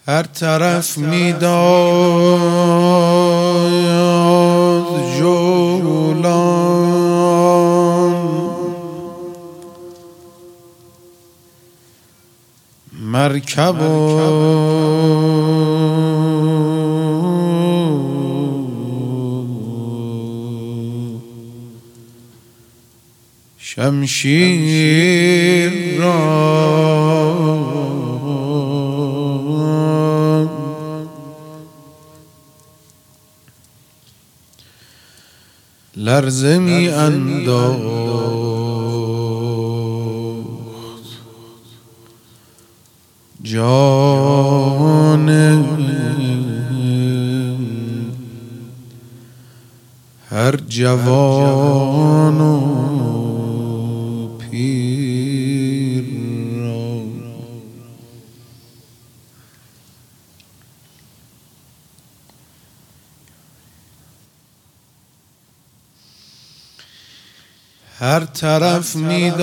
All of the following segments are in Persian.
هر طرف میداد جولان، مرکب و شمشیر را لرزه می انداخت جان هر جوان و پیر را. هر طرف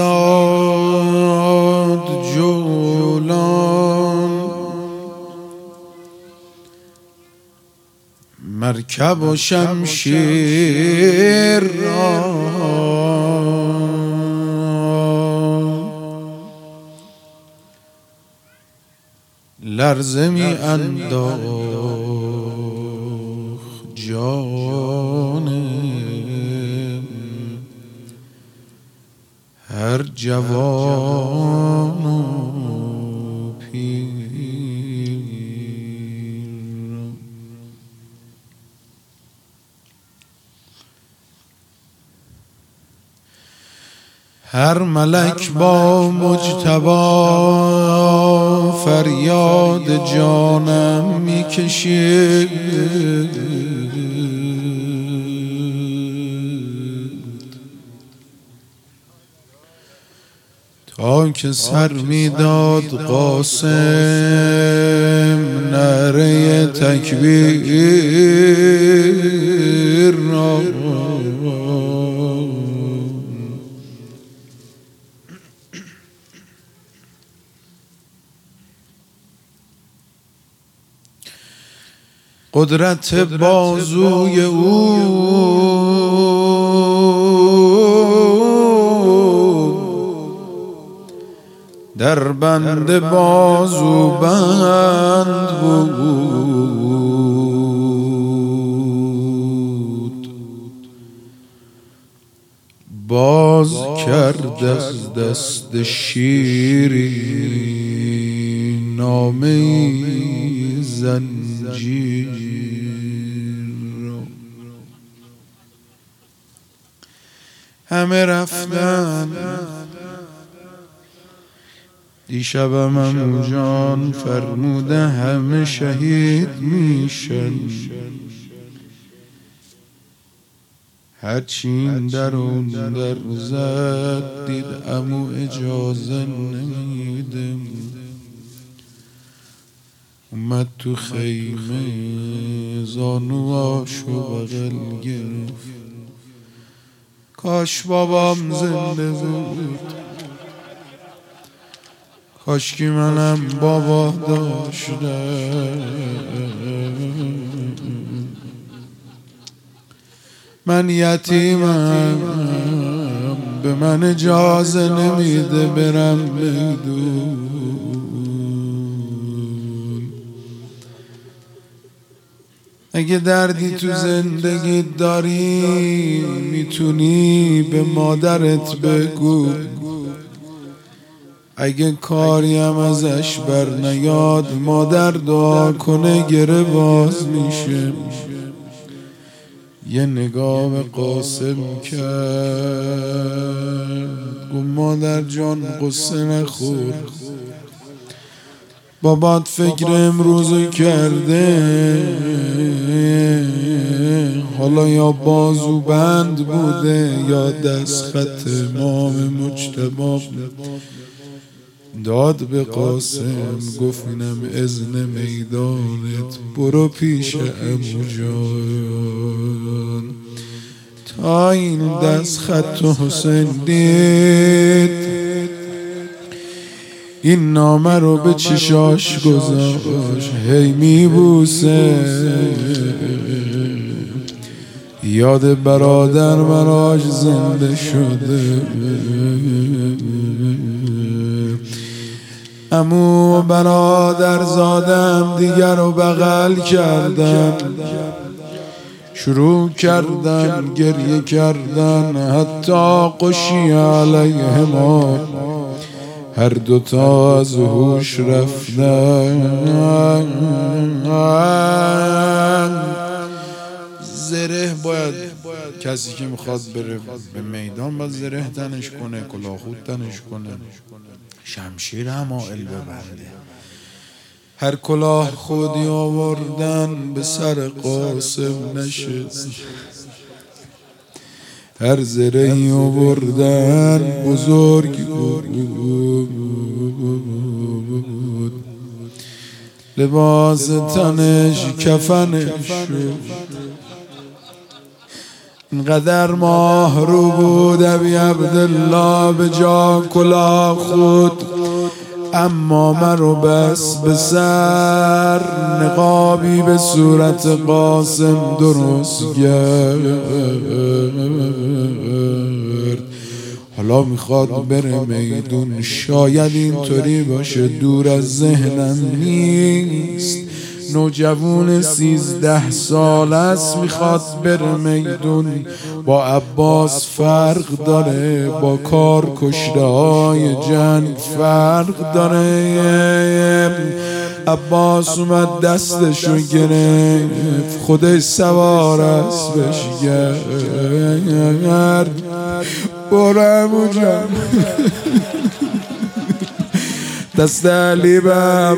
میداد جولان، مرکب و شمشیر را لرزه می انداخت جان هر جوان و پیر. هر ملک با مجتبی فریاد جانم میکشید، تا که سر میداد قاسم نعره تکبیر را. قدرت بازوی او در بند بازو بند بود، باز کرد از دست شیری نامه زنجیر. همه رفتن دیشبم عمو جان فرموده همه شهید میشن، هرچی این در اون در زد دید عمو اجازه نمیده، اومد تو خیمه زانواشو بغل گرفت، کاش بابام زنده بود، کاش که منم بابا داشتم، من یتیمم به من اجازه نمیده برم میدون. اگه دردی تو زندگی داری میتونی به مادرت بگو، اگه کاری هم ازش بر نیاد مادر دعا کنه گره باز میشه. یه نگاه به قاسم کرد، گفت مادر جان قصه نخور، بابات فکر امروزو کرده، حالا یا بازو بند بوده یا دست خط امام مجتبی. داد به قاسم گفت اینم اذن میدانت، برو پیش عمو جان. تا این دست خط حسین دید این نامه رو به چشاش گذاشت، هی میبوسه. یاد برادر براش زنده شده. عمو و برادر زادم دیگر رو بغل کردن، شروع کردن گریه کردن، حتی قشی علیه ما هر دوتا از هوش رفتن. زره باید کسی که میخواد بره به میدان باید زره تنش کنه، کلاهخود تنش کنه، شمشیر همائل ببنده. هر کلاه خودی آوردن به سر قاسم نشست، هر زرهی آوردن بزرگ بود، لباس تنش کفنش شد. اینقدر ماه رو بود ابی عبدالله به جا کلاه خود، اما مرو بس به سر نقابی به صورت قاسم درست کرد. حالا میخواد بره میدون، شاید اینطوری باشه، دور از ذهنم نیست. نوجوان 13 ساله است، میخواد بره میدون. با عباس فرق داره، با کار کشته های جنگ فرق داره. عباس اومد دستشو گرفت، خودش سوار اسبش گرد. برو عمو جان دست علی به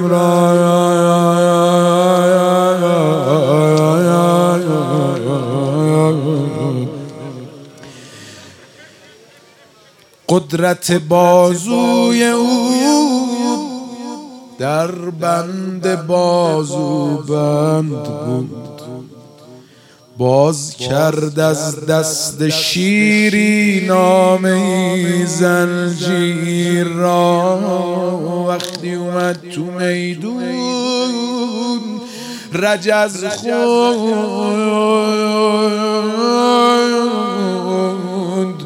قدرت بازوی او در بند بازو بند بود. باز کرد از دست شیری نامه زنجیر را. وقتی اومد تو میدون رجز خوند.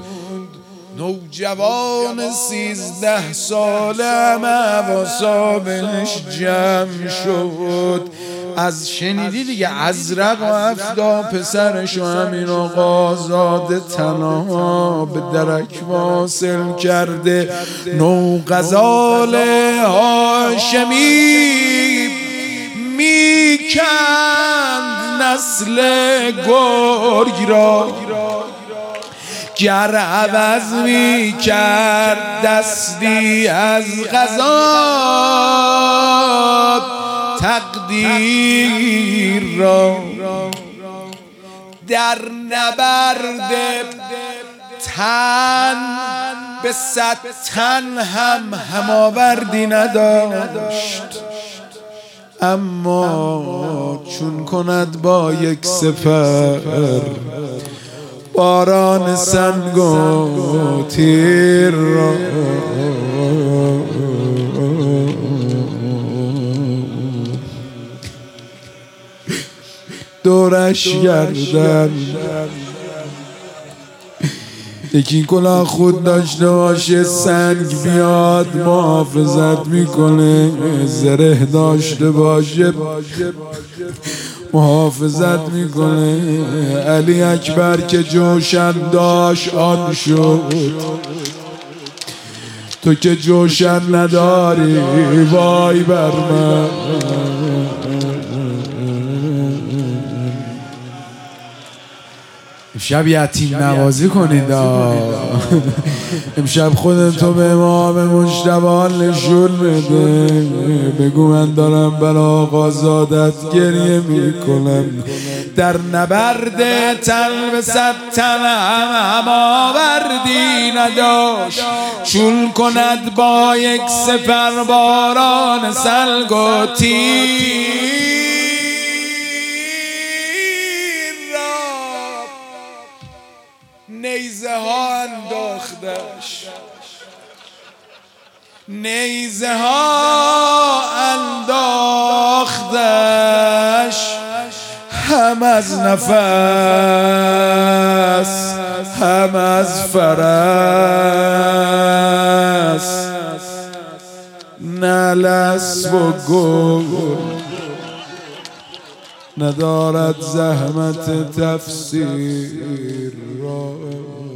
نوجوان 13 ساله همه واسابش جمع شد. از شنیدی دیگه ازرق و افدا پسرش و همین آقا زاده تنها به درک واصل کرده. نو غزال هاشمی میکند نسل گرگ را، گر عوض میکرد دستی از غضب تقدیر را. در نبرد تن به 100 تن هم هماوردی نداشت، اما چون کند با یک سپر باران سنگ و تیر را. دورش گردن یکی کلاه خود داشته باشه، سنگ بیاد محافظت میکنه، زره داشته باشه محافظت میکنه. علی اکبر که جوشن داشت آن شد، تو که جوشن نداری وای بر من. امشب یتیم نوازی کنید. امشب خودتو به امام مجتبی نشون بده، بگو من دارم برای آقا زادت گریه میکنم. در نبرد تن به 100 تن هم آوردی نداشت، چون کند با یک سپر باران سلگ و تیر. نیزه ها انداختش، نیزه ها انداختش، هم از نفس هم از فرس، نه لسب و گل ندارد زحمت تفسیر را.